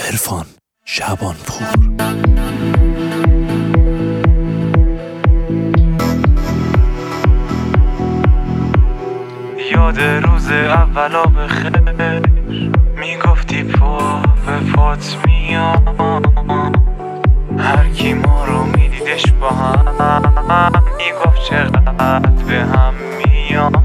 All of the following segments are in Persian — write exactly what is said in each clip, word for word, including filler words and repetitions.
عرفان شعبانپور. یاد روز اولا بخیر میگفتی پا به پات میام، هر کی ما رو میدیدش با هم میگفت چقدر به هم میام.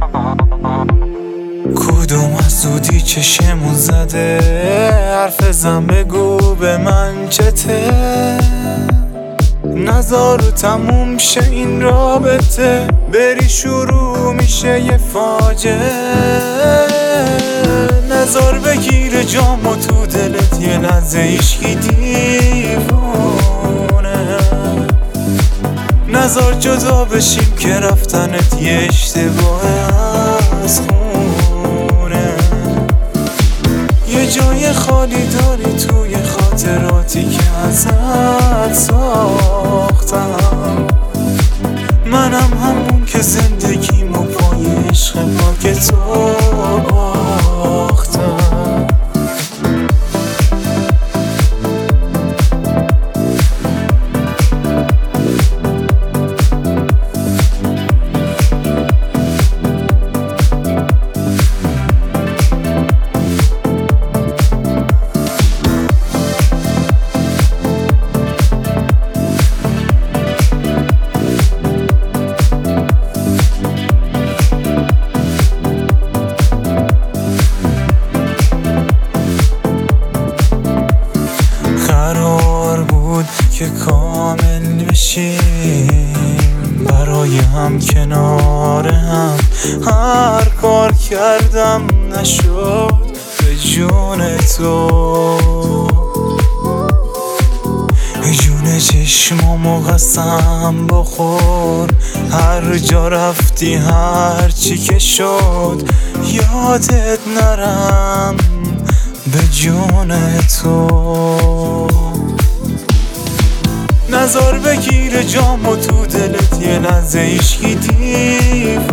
کدوم از زودی چشمون زده، حرف زن بگو به من چته، نزار رو تموم شه این رابطه، بری شروع میشه یه فاجعه. نزار بگیره جامو تو دلت یه لحظه ایشکی دیوونه، نزار جدا بشیم که رفتنت یه اشتباه از خونه. یه جای خالی داری توی خاطراتی که ازت ساختم، منم همون که زندگیمو پای عشق پاک تو باختم. که کامل بشیم برای هم کنار هم، هر کار کردم نشد به جون تو، جون چشمامو قسم بخور، هر جا رفتی هر چی که شد یادت نرم به جون تو. نزار بگیره جامو تو دلت یه لحظه ایشکی دیوونه،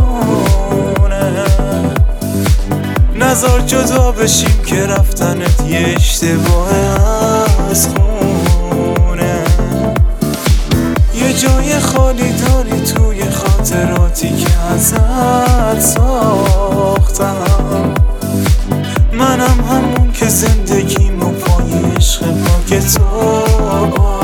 نزار جدا بشیم که رفتنت یه اشتباه از خونه. یه جای خالی داری توی خاطراتی که ازت ساختم، منم همون که زندگیمو پای عشق پاک تو باختم.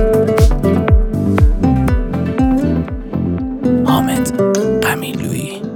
حامد قمیلویی.